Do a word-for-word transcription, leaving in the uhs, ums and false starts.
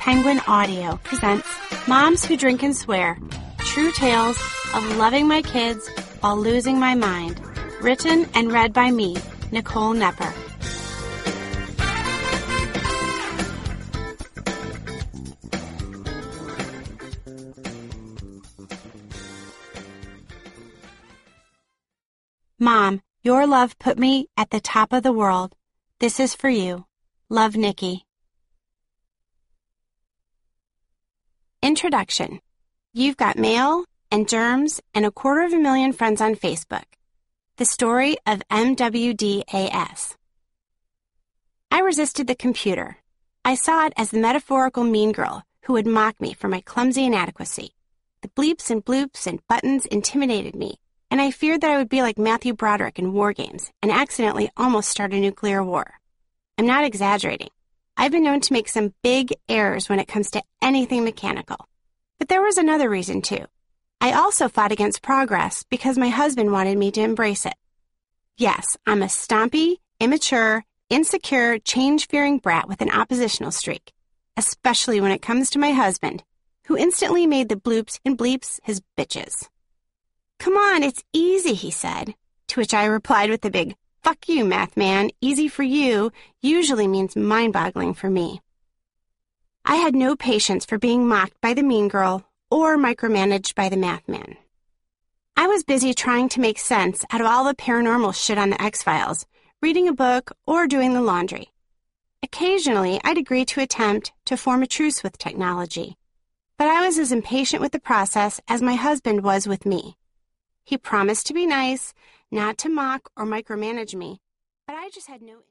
Penguin Audio presents Moms Who Drink and Swear, True Tales of Loving My Kids While Losing My Mind. Written and read by me, Nicole Nepper. Mom, your love put me at the top of the world. This is for you. Love, Nikki. Introduction. You've got mail and germs and a quarter of a million friends on Facebook. The story of M W D A S. I resisted the computer. I saw it as the metaphorical mean girl who would mock me for my clumsy inadequacy. The bleeps and bloops and buttons intimidated me, and I feared that I would be like Matthew Broderick in War Games and accidentally almost start a nuclear war. I'm not exaggerating. I've been known to make some big errors when it comes to anything mechanical. But there was another reason, too. I also fought against progress because my husband wanted me to embrace it. Yes, I'm a stompy, immature, insecure, change-fearing brat with an oppositional streak, especially when it comes to my husband, who instantly made the bloops and bleeps his bitches. Come on, it's easy, he said, to which I replied with a big, fuck you, math man, easy for you usually means mind-boggling for me. I had no patience for being mocked by the mean girl or micromanaged by the math man. I was busy trying to make sense out of all the paranormal shit on the X-Files, reading a book, or doing the laundry. Occasionally, I'd agree to attempt to form a truce with technology, but I was as impatient with the process as my husband was with me. He promised to be nice, not to mock or micromanage me, but I just had no...